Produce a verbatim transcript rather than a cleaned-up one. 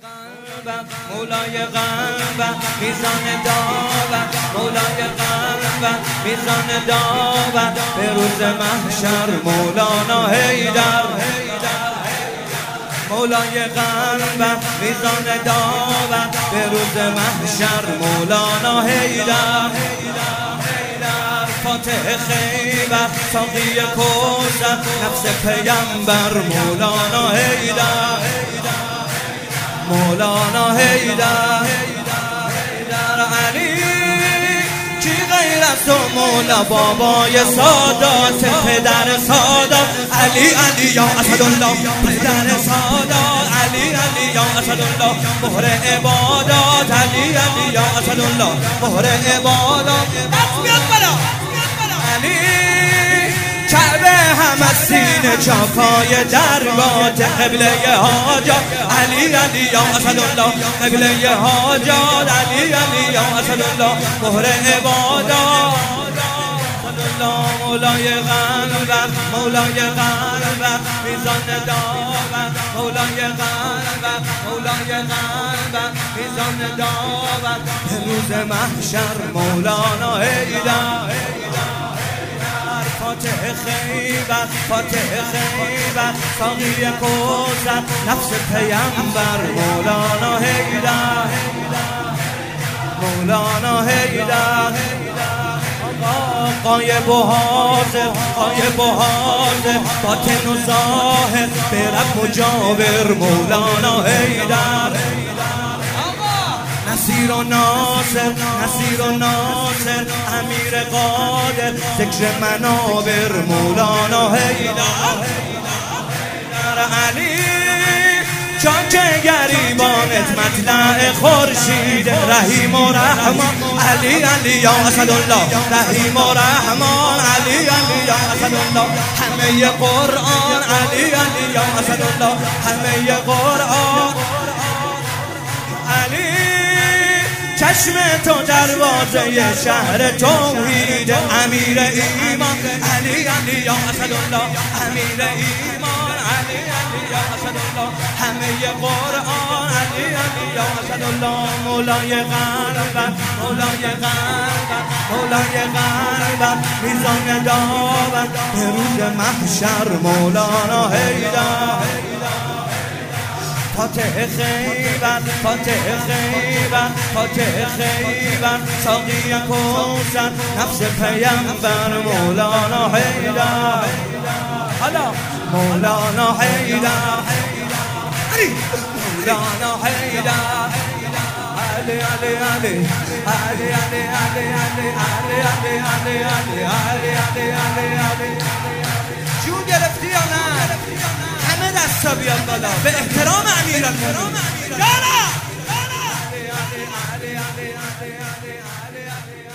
قلبم مولای قلبم میزان داوم مولای قلبم میزان داوم به روز محشر مولانا حیدر مولای قلبم میزان داوم به روز محشر مولانا حیدر فاتح خیبر ساقی کوثر نفس پیمبر مولانا حیدر مولانا حیدر علی کی غیر از تو مولا بابای سادات پدر سادات علی علی یا اسدالله پدر سادات علی علی یا اسدالله مهر عبادات علی علی یا اسدالله مهر عبادات بیاد بالا علی کعبه هم از سینه چاکای درگاه قبله حاجات علی علی یا اسدالله قبله حاجات علی علی یا اسدالله مهر عبادات مولای قلبم مولای قلبم میزان داوم مولای قلبم مولای قلبم میزان داوم به روز محشر مولانا حیدر فاتح خیبر فاتح خیبر ساقی کوثر نفس پیمبر مولانا حیدر مولانا حیدر غایب و حاضر غایب و حاضر باطن و ظاهر برب مجاور مولانا حیدر نصیر و ناصر نصیر و ناصر امیر قادر ذکر منابر مولانا حیدر علی چون که گریبانت مطلع خورشید رحیم و رحمان علی علی یا اسدالله رحیم و رحمان علی علی یا اسدالله همه قرآن علی علی یا اسدالله همه قرآن علی چشم تو دروازه شهر توحید امیر ایمان علی علی یا اسدالله امیر ایمان علی علی یا اسدالله همه قرآن علی علی یا اسدالله مولای قلبم مولای قلبم مولای قلبم میزان داوم به روز محشر مولانا حیدر فاتح خیبر فاتح خیبر فاتح خیبر ساقی کوثر نفس پیمبر مولانا حیدر حالا مولانا حیدر مولانا حیدر علی علی علی علی علی علی علی علی علی علی علی علی علی علی جون گرفتی یا نه؟ همه دستا بیاد بالا به احترام امیرالمومنین جانا